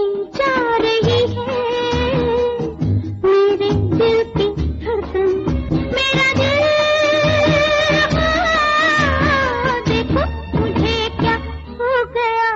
जा रही है मेरे दिल की धड़कन, मेरा दिल। देखो मुझे क्या हो गया,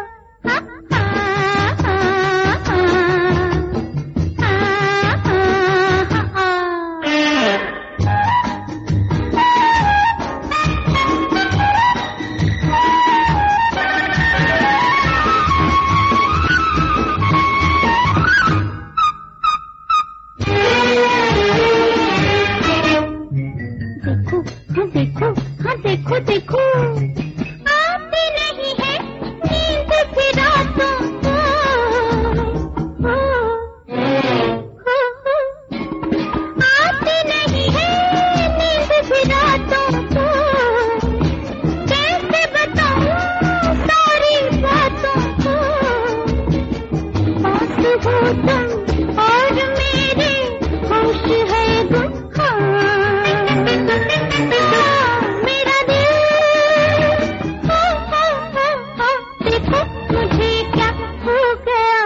देखो हाँ देखो देखो, आती नहीं है नींद भी रातों को, आती नहीं है नींद भी रातों को, कैसे बताऊं सारी बातों को, पास हो तुम और मेरे होश है गुम। मेरा दिल, देखो मुझे क्या हो गया,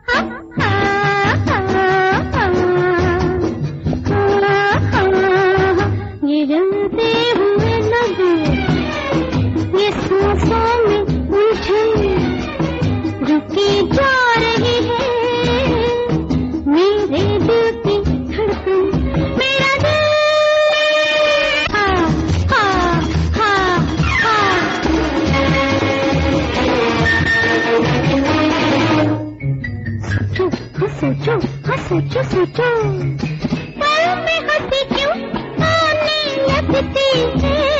ये जलते हुए लगे, ये सांसों में उलझन रुकी जा रही है मेरे दिल की धड़कन, मेरा दिल। सोचो हाँ सोचो सोचो, पल में हंसी क्यों आने लगती है।